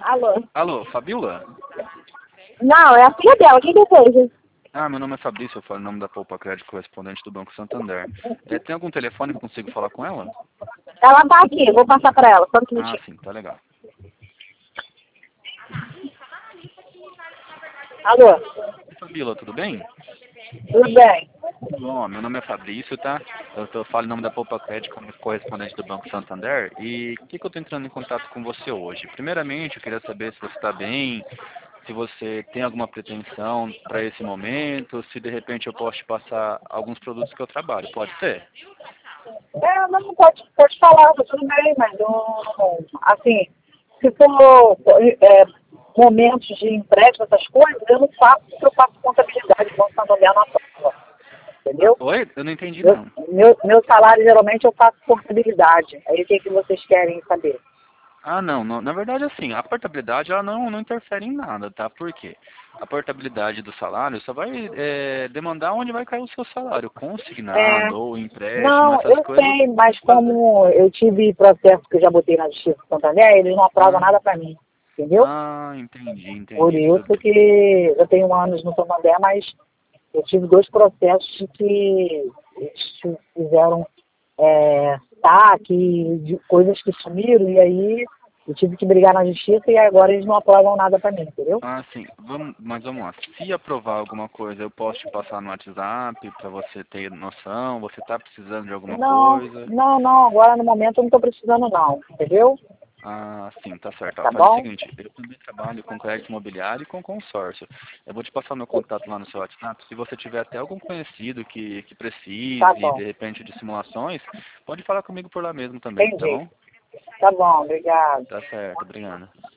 Alô? Alô, Fabiola? Não, é a filha dela. Quem deseja? Ah, meu nome é Fabrício, eu falo em nome da Poupa Crédito, correspondente do Banco Santander. Tem algum telefone que eu consigo falar com ela? Ela tá aqui. Vou passar pra ela. Só um Ah, minutinho. sim, tá legal. Alô? Fabiola, tudo bem? Tudo bem? Bom, meu nome é Fabrício, tá? Eu falo em nome da Poupa Crédito, como correspondente do Banco Santander. E por que eu estou entrando em contato com você hoje? Primeiramente, eu queria saber se você está bem, se você tem alguma pretensão para esse momento, se de repente eu posso te passar alguns produtos que eu trabalho. Pode ser? Não pode falar, tá tudo bem, mas não, assim, se for momentos de empréstimo, essas coisas, eu não faço, porque eu faço contabilidade, Banco Santander na prova, Ah, entendeu? oi? Eu não entendi, Meu, não. meu salário, geralmente, eu faço contabilidade. Aí, o que vocês querem saber? Ah, não, na verdade, assim, a portabilidade ela não interfere em nada, tá? Por quê? A portabilidade do salário só vai demandar onde vai cair o seu salário, É, consignado ou empréstimo, não, essas eu coisas. sei, mas Fazer. como eu tive processo que eu já botei na Justiça do Santander, eles não aprovam Ah, nada pra mim, entendeu? Por entendi, tudo isso bem. que eu tenho anos no Santander, mas eu tive 2 processos de que eles fizeram saque, de coisas que sumiram, e aí eu tive que brigar na justiça e agora eles não aprovam nada pra mim, entendeu? Ah, sim, mas vamos lá. Se aprovar alguma coisa, eu posso te passar no WhatsApp para você ter noção, você tá precisando de alguma Não, coisa. não, não, agora no momento eu não tô precisando não, entendeu? Ah, sim, tá certo. Ó, Tá faz o bom? seguinte, eu também trabalho com crédito imobiliário e com consórcio. Eu vou te passar meu contato lá no seu WhatsApp. Se você tiver até algum conhecido que Tá precise, bom, de repente, de simulações, pode falar comigo por lá mesmo também, tá entendi. bom? Tá bom, obrigado. Tá certo, obrigado.